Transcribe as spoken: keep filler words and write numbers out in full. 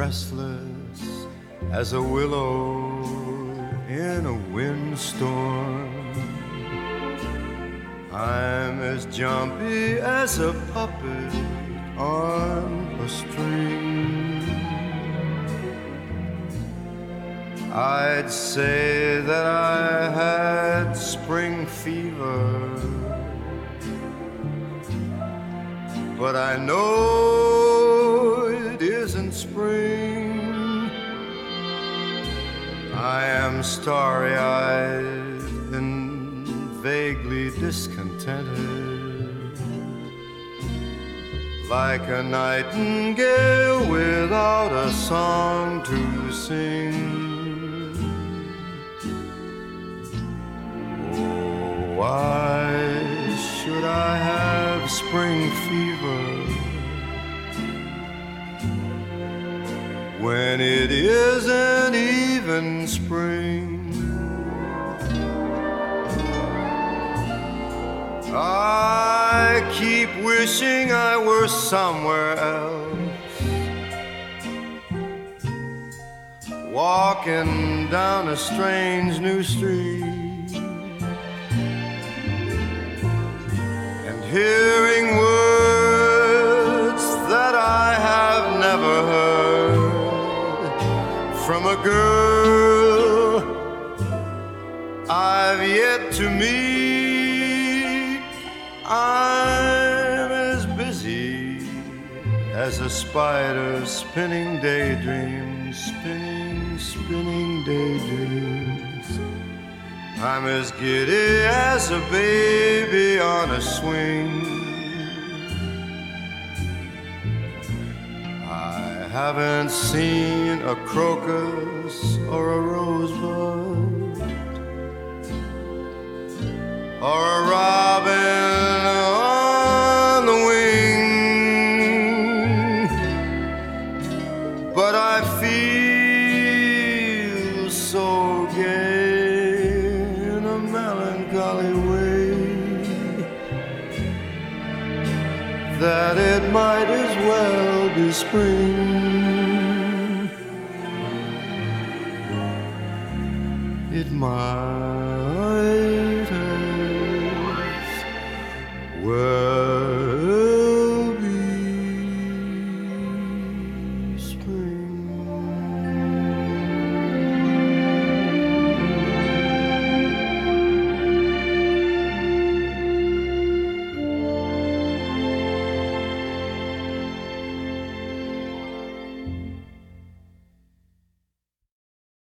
restless as a willow in a windstorm. I'm as jumpy as a puppet on a string. I'd say that I had spring fever, but I know it isn't spring. I am starry-eyed and vaguely discontented, like a nightingale without a song to sing. Oh, why should I have spring fever when it isn't even spring? I keep wishing I were somewhere else, walking down a strange new street, and hearing words that I have never heard from a girl I've yet to meet. I'm as busy as a spider spinning daydreams, spinning, spinning daydreams. I'm as giddy as a baby on a swing. I haven't seen a crocus or a rosebud or a robin on the wing, but I feel so gay in a melancholy way that it might as well be spring. It might